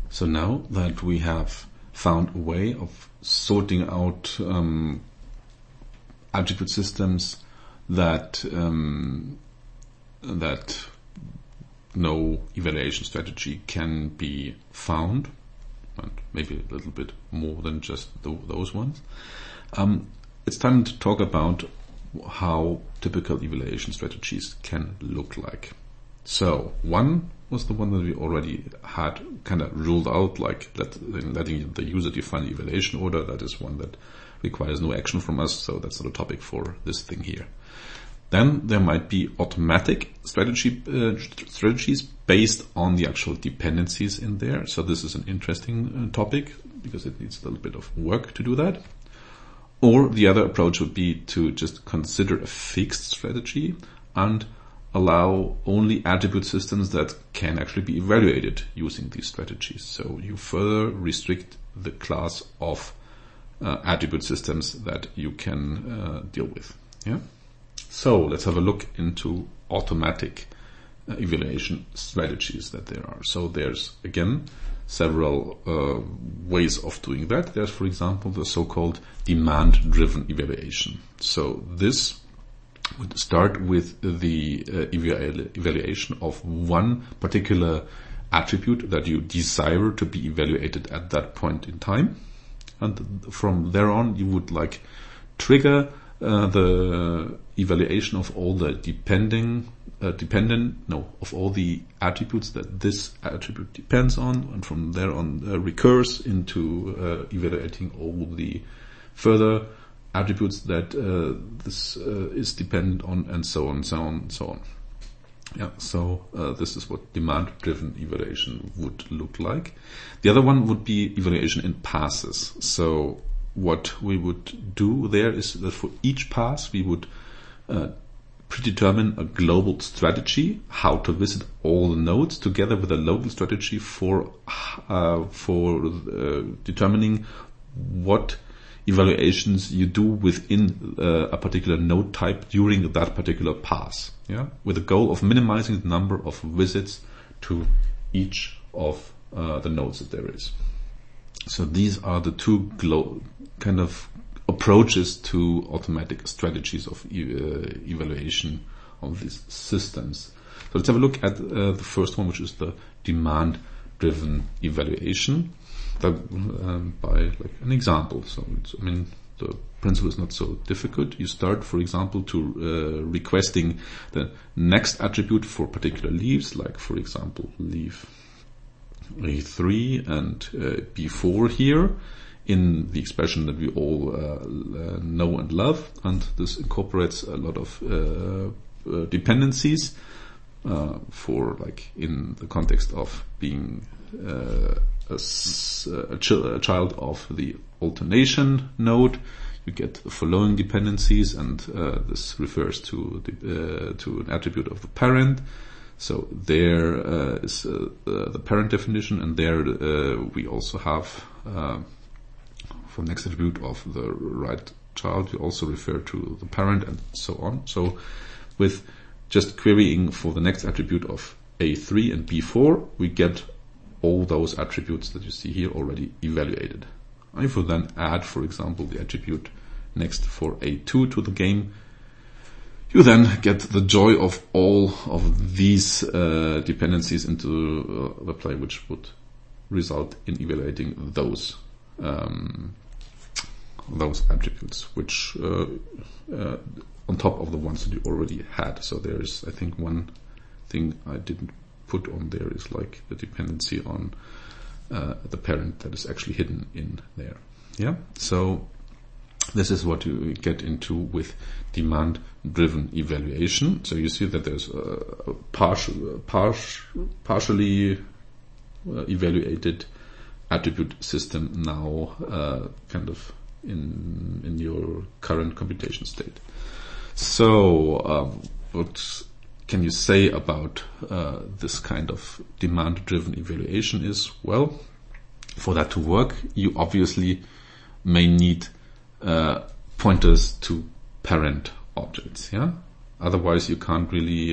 So now that we have found a way of sorting out attribute systems that no evaluation strategy can be found, and maybe a little bit more than just those ones, it's time to talk about how typical evaluation strategies can look like. So one was the one that we already had kind of ruled out, like letting the user define the evaluation order. That is one that requires no action from us, so that's not a topic for this thing here. Then there might be automatic strategies based on the actual dependencies in there. So this is an interesting topic because it needs a little bit of work to do that. Or the other approach would be to just consider a fixed strategy and allow only attribute systems that can actually be evaluated using these strategies. So you further restrict the class of attribute systems that you can deal with. Yeah. So let's have a look into automatic evaluation strategies that there are. So there's, again, several ways of doing that. There's, for example, the so-called demand-driven evaluation. So this would start with the evaluation of one particular attribute that you desire to be evaluated at that point in time. And from there on, you would trigger the evaluation of all the of all the attributes that this attribute depends on, and from there on recurs into evaluating all the further attributes that this is dependent on, and so on, so on, so on. Yeah, so this is what demand-driven evaluation would look like. The other one would be evaluation in passes. So what we would do there is that for each pass we would predetermine a global strategy, how to visit all the nodes, together with a local strategy for determining what evaluations you do within a particular node type during that particular pass. Yeah, with the goal of minimizing the number of visits to each of the nodes that there is. So these are the two kind of approaches to automatic strategies of evaluation of these systems. So let's have a look at the first one, which is the demand-driven evaluation. By an example. So the principle is not so difficult. You start, for example, to requesting the next attribute for particular leaves, like for example leaf A3 and B4 here in the expression that we all know and love, and this incorporates a lot of dependencies for in the context of being a child of the alternation node. You get the following dependencies, and this refers to an attribute of the parent. So there is the parent definition, and there we also have for next attribute of the right child, we also refer to the parent, and so on. So with just querying for the next attribute of A3 and B4, we get all those attributes that you see here already evaluated. If we then add, for example, the attribute next for A2 to the game, you then get the joy of all of these dependencies into the play, which would result in evaluating those attributes, which on top of the ones that you already had. So there is, I think, one thing I didn't put on there is the dependency on the parent that is actually hidden in there. Yeah. So this is what you get into with demand-driven evaluation. So you see that there's a partially evaluated attribute system now, kind of in your current computation state. So what can you say about this kind of demand-driven evaluation is, well, for that to work, you obviously may need pointers to parent objects. Yeah. Otherwise, you can't really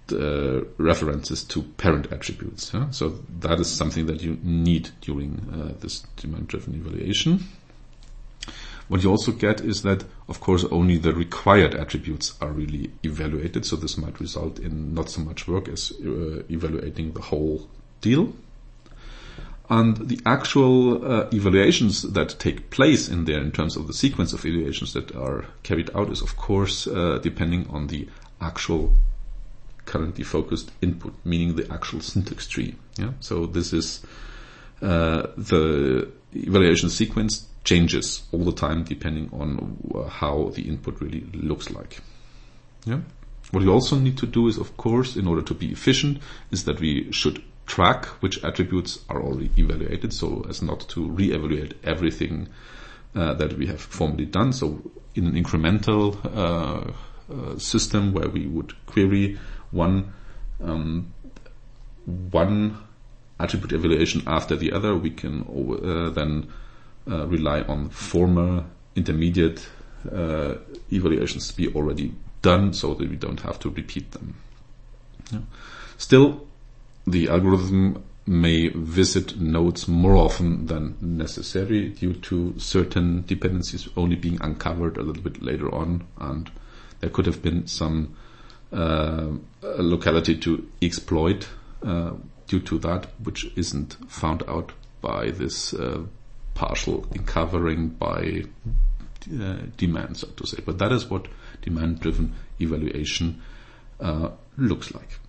references to parent attributes. Huh? So that is something that you need during this demand-driven evaluation. What you also get is that, of course, only the required attributes are really evaluated. So this might result in not so much work as evaluating the whole deal. And the actual evaluations that take place in there in terms of the sequence of evaluations that are carried out is, of course, depending on the actual currently focused input, meaning the actual syntax tree. Yeah? So this is the evaluation sequence changes all the time depending on how the input really looks like. Yeah? What we also need to do is, of course, in order to be efficient, is that we should track which attributes are already evaluated, so as not to re-evaluate everything that we have formally done. So in an incremental system where we would query one attribute evaluation after the other, we can then rely on former intermediate evaluations to be already done so that we don't have to repeat them. Yeah. Still, the algorithm may visit nodes more often than necessary due to certain dependencies only being uncovered a little bit later on, and there could have been some locality to exploit due to that, which isn't found out by this partial uncovering by demand, so to say. But that is what demand-driven evaluation looks like.